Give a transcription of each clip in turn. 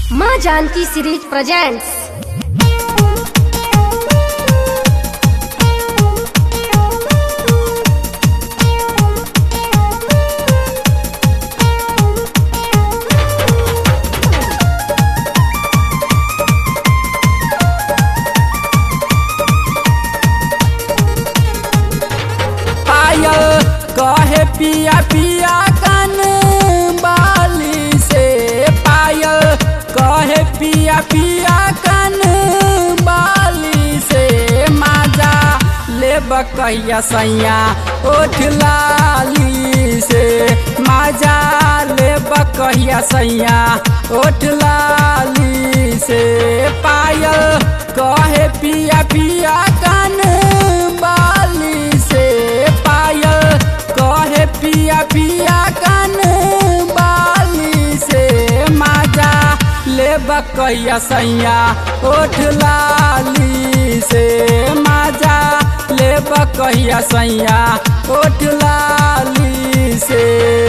माँ Janaki series presents. कहे पिया पिया कान बाली से पायल, कहे पिया पिया कान बाली से माजा लेब कहिया सैया ओठ लाली से, माजा लेब कहिया सैया ओठ लाली से। पायल कहे पिया पिया कान बाली से, पायल कहे पिया पिया कान बाली से माजा लेब कहिया सैया ओठ लाली से, माजा लेब कहिया सैया ओठ लाली से।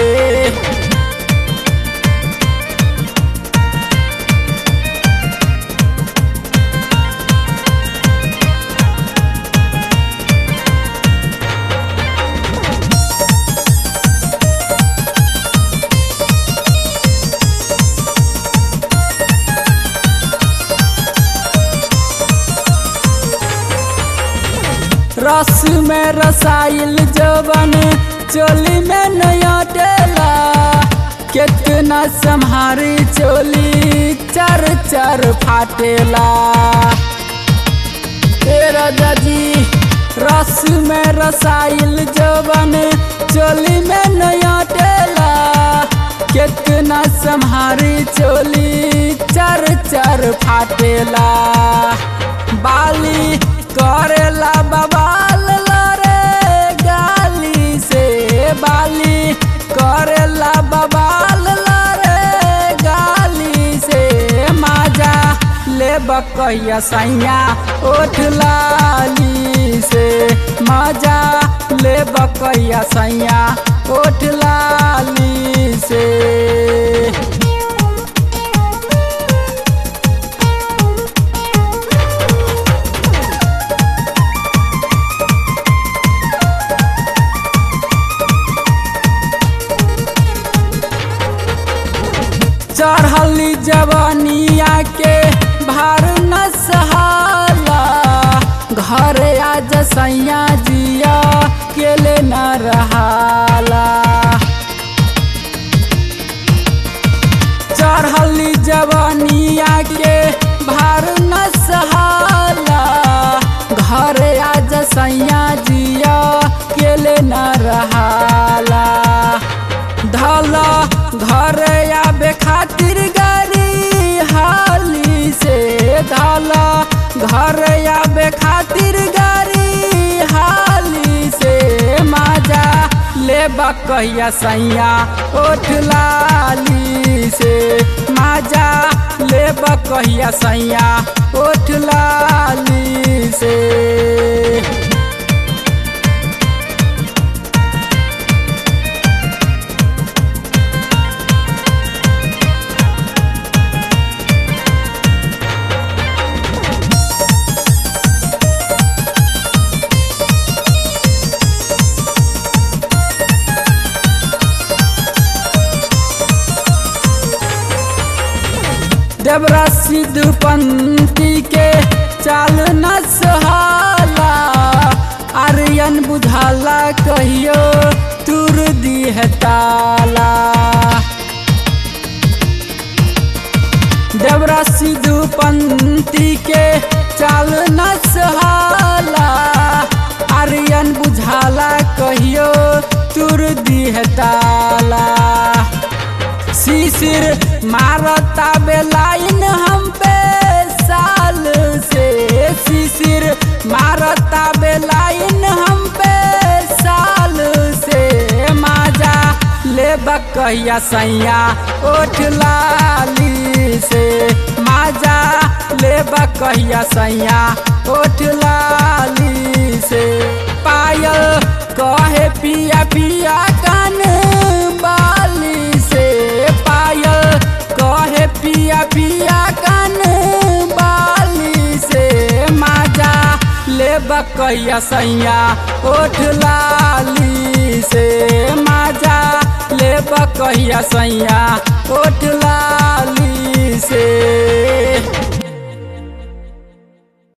रस में रसाइल जवन चोली में नया टेला, कितना सम्हारी चोली चर चर फाटेला। तेरा दादी रस में रसाइल जवन चोली में नया टेला, कितना सम्हारी चोली चर चर फाटेला। बाली करेला बवाल लरे गाली से, बाली करेला बवाल लरे गाली से माजा लेब कहिया सैया ओठ लाली से, माजा लेब कहिया सैया ओठ लाली से। चढ़ली जवानिया के भार न सहाला, घर आज सैया जिया केले न रहाला। चढ़ली जवानिया के भार न सहाला, घर आज सैया जिया केले न रहाला। धला घर आबे खातिर गाड़ी हाली से, धला घर आबे खातिर गाड़ी हाली से माजा लेब कहिया सैया ओठ लाली से, माजा लेब कहिया सैया ओठ लाली से। देवरा सिद्धू पंथी के चाल न सहाला, आर्यन बुझाला कहियो तुर दी है ताला। देवरा सिद्धू पंथी के चाल न सहाला, आर्यन बुझाला कहियो तुर दी है ताला। शिशिर मारता बेलाइन हम पे साल से, शिशिर मारता बेलाइन हम पे साल से माजा लेब कहिया सैया ओठ लाली से, माजा लेब कहिया सैया ओठ लाली से। पायल कहे पिया पिया कान बाली से, पायल कहे पिया पिया कन बाली से माजा ले बकैया सैया ओठ लाली से माजा ले बकैया सैया ओठ लाली